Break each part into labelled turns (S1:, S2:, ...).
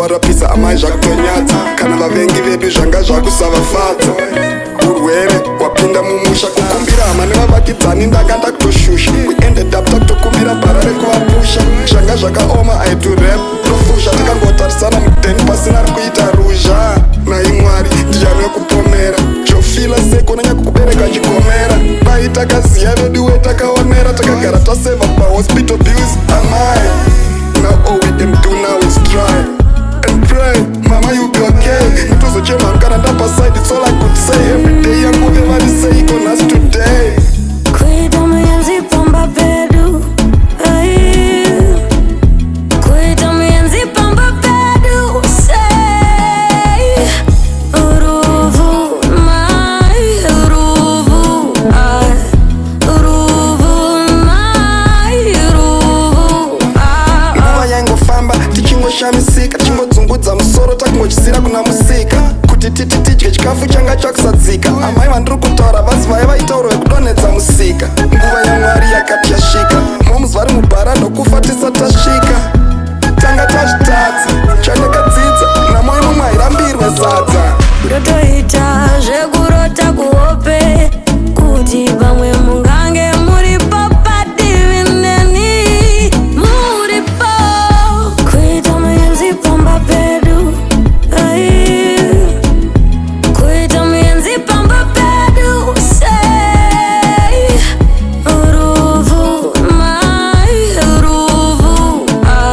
S1: kuvarapisa amai zvakutonyadza kana vavengi vedu zvanga zvakusavafadza urwere wapinda mumusha kukumbira hama nevavakidzani ndanga ndakutoshusha we ended up takutokumbira bhara rekuvapusha zvanga zvakaoma aitu rap tofusha tikangotarisana mudheni pasina ari kuita ruzha nai mwari ndiani wekupomera zvofila seko nanyakukubereka chikomera bai takaziya vedu wetakaonera takagara taseva pahospital bills amai. Now all we can do now is try and pray. Mama, you be okay. It was a gem, I'm gonna dump aside. It's all I could say. Every day I'm moving, everybody say it on us today.
S2: Cuida mienzi pamba pedu. Cuida mienzi pamba pedu. Say Uruvu, my Uruvu, Uruvu, my Uruvu.
S1: Nguva yaingofamba tichingoshamisika tichingodzungudza musoro takungochisira kuna musika kuti titi tidye chikafu changa chakusadzika amai vandiri kutaura vasi vaiva itauro yekudonhedza musika nguva yamwari yakati yasvika momuzi vari mubhara ndokufa tisatasvika tanga tazvitadza chandakadzidza namoi mumwe airambirwe sadza
S2: ndotoita zvekurota kuhope kuti pamwe mungange muripo padivi neni muripo kuita mienzi pamba pedu kuita mienzi pamba pedu sei Uruvu mai Uruvu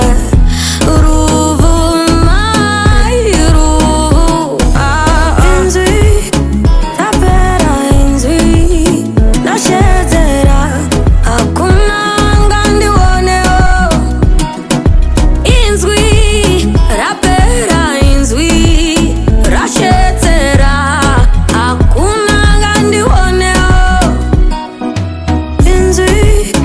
S2: Uruvu mai Uruvu inzwi tapera inzwi nashedzera hakuna ngandiwoneo inzwi rapera inzwi rashedzera hakuna ngandiwoneo inzwi